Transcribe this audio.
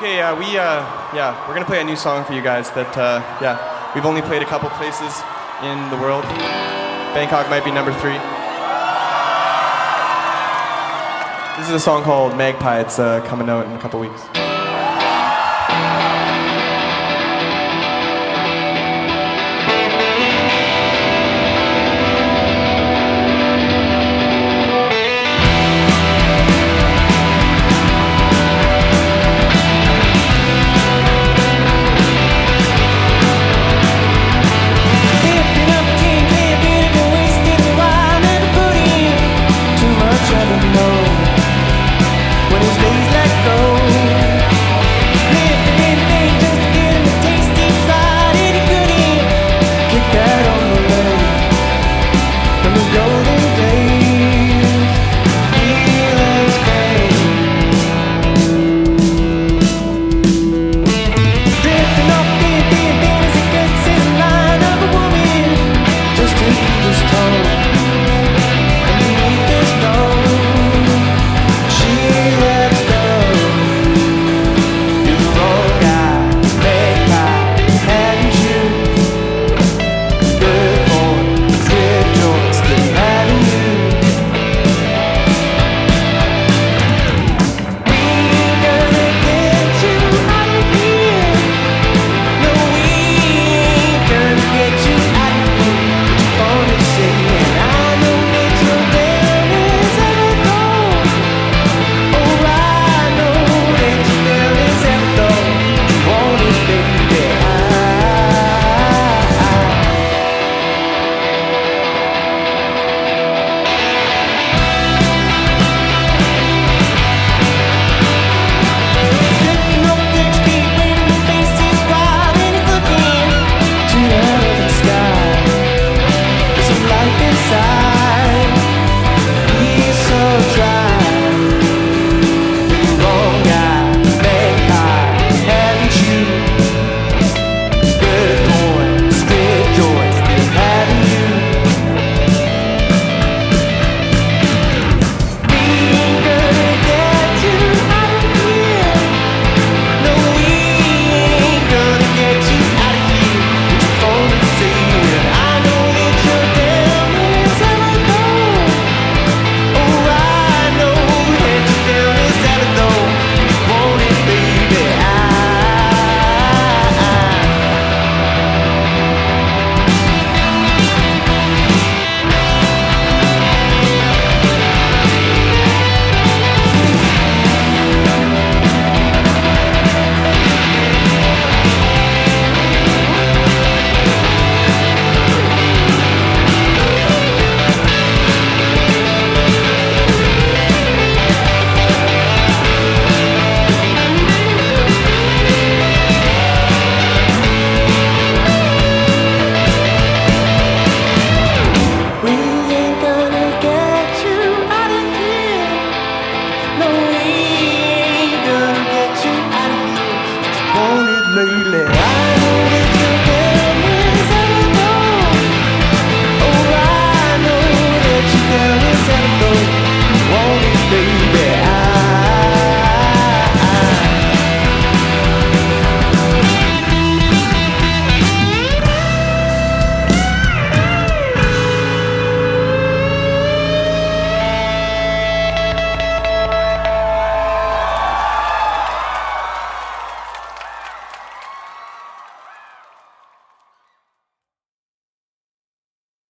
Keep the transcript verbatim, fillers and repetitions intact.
Okay, uh, we, uh, yeah, we're gonna play a new song for you guys that, uh, yeah, we've only played a couple places in the world. Bangkok might be number three. This is a song called Magpie. It's uh, coming out in a couple weeks.